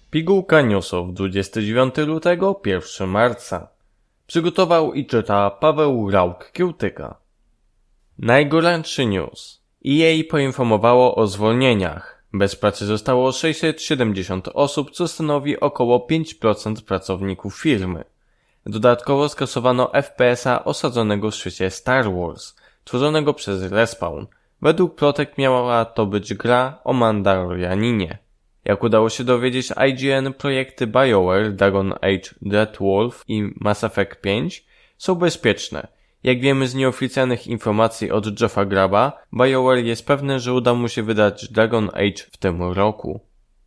Pigułka newsów 29 lutego, 1 marca. Przygotował i czyta Paweł Rauk-Kiełtyka. Najgorętszy news. EA poinformowało o zwolnieniach. Bez pracy zostało 670 osób, co stanowi około 5% pracowników firmy. Dodatkowo skasowano FPS-a osadzonego w świecie Star Wars, tworzonego przez Respawn. Według plotek miała to być gra o Mandalorianinie. Jak udało się dowiedzieć IGN, projekty BioWare, Dragon Age Dreadwolf i Mass Effect 5 są bezpieczne. Jak wiemy z nieoficjalnych informacji od Jeffa Graba, BioWare jest pewne, że uda mu się wydać Dragon Age w tym roku.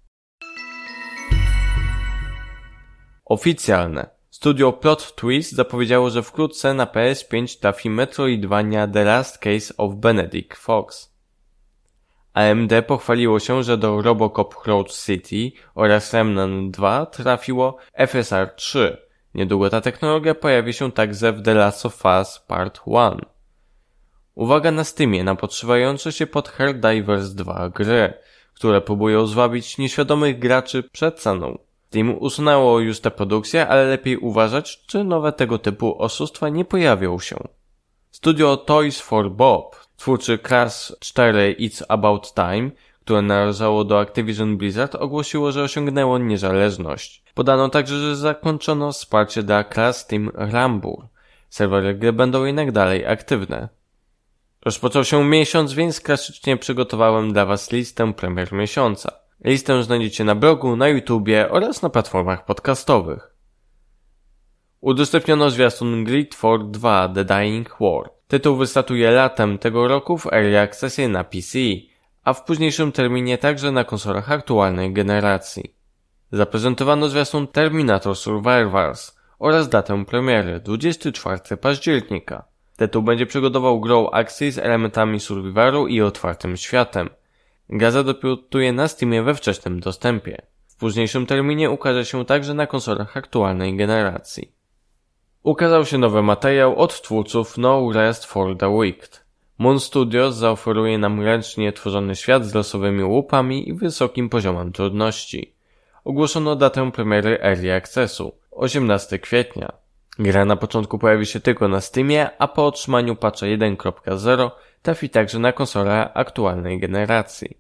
Oficjalne. Studio Plot Twist zapowiedziało, że wkrótce na PS5 trafi Metroidvania The Last Case of Benedict Fox. AMD pochwaliło się, że do Robocop Road City oraz Remnant 2 trafiło FSR 3. Niedługo ta technologia pojawi się także w The Last of Us Part 1. Uwaga na Steamie na podszywające się pod Helldivers 2 gry, które próbują zwabić nieświadomych graczy przed ceną. Steam usunęło już tę produkcję, ale lepiej uważać, czy nowe tego typu oszustwa nie pojawią się. Studio Toys for Bob, twórcy Crash 4 It's About Time, które należało do Activision Blizzard, ogłosiło, że osiągnęło niezależność. Podano także, że zakończono wsparcie dla Crash Team Rumble. Serwery gry będą jednak dalej aktywne. Rozpoczął się miesiąc, więc klasycznie przygotowałem dla Was listę premier miesiąca. Listę znajdziecie na blogu, na YouTubie oraz na platformach podcastowych. Udostępniono zwiastun Grid 4 2 The Dying War. Tytuł wystartuje latem tego roku w Early Accessie na PC, a w późniejszym terminie także na konsolach aktualnej generacji. Zaprezentowano zwiastun Terminator Survivors oraz datę premiery 24 października. Tytuł będzie przygotował grą akcji z elementami Survivoru i otwartym światem. Gra zadebiutuje na Steamie we wczesnym dostępie. W późniejszym terminie ukaże się także na konsolach aktualnej generacji. Ukazał się nowy materiał od twórców No Rest for the Wicked. Moon Studios zaoferuje nam ręcznie tworzony świat z losowymi łupami i wysokim poziomem trudności. Ogłoszono datę premiery Early Accessu, 18 kwietnia. Gra na początku pojawi się tylko na Steamie, a po otrzymaniu patcha 1.0 trafi także na konsolę aktualnej generacji.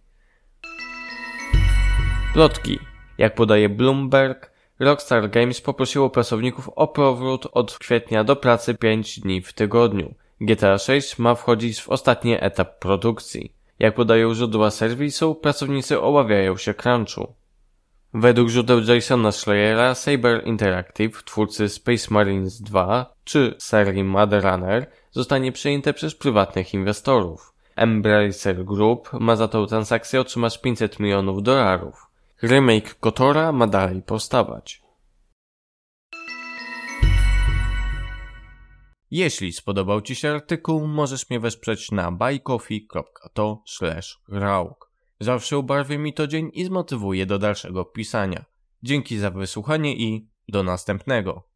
Plotki. Jak podaje Bloomberg, Rockstar Games poprosiło pracowników o powrót od kwietnia do pracy 5 dni w tygodniu. GTA 6 ma wchodzić w ostatni etap produkcji. Jak podają źródła serwisu, pracownicy obawiają się crunchu. Według źródeł Jasona Schreiera, Saber Interactive, twórcy Space Marines 2 czy serii Mad Runner, zostanie przejęte przez prywatnych inwestorów. Embracer Group ma za tą transakcję otrzymać $500 milionów. Remake KOTORa ma dalej powstawać. Jeśli spodobał Ci się artykuł, możesz mnie wesprzeć na buycoffee.to/rauk. Zawsze ubarwi mi to dzień i zmotywuje do dalszego pisania. Dzięki za wysłuchanie i do następnego.